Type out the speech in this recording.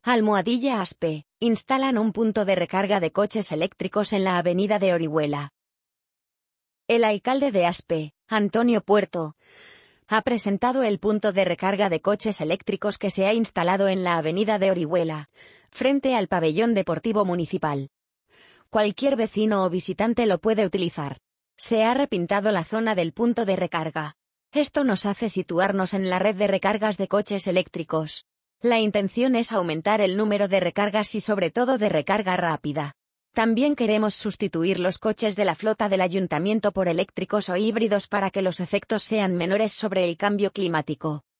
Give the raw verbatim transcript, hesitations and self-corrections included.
Almohadilla Aspe, instalan un punto de recarga de coches eléctricos en la avenida de Orihuela. El alcalde de Aspe, Antonio Puerto, ha presentado el punto de recarga de coches eléctricos que se ha instalado en la avenida de Orihuela, frente al pabellón deportivo municipal. Cualquier vecino o visitante lo puede utilizar. Se ha repintado la zona del punto de recarga. Esto nos hace situarnos en la red de recargas de coches eléctricos. La intención es aumentar el número de recargas y sobre todo de recarga rápida. También queremos sustituir los coches de la flota del ayuntamiento por eléctricos o híbridos para que los efectos sean menores sobre el cambio climático.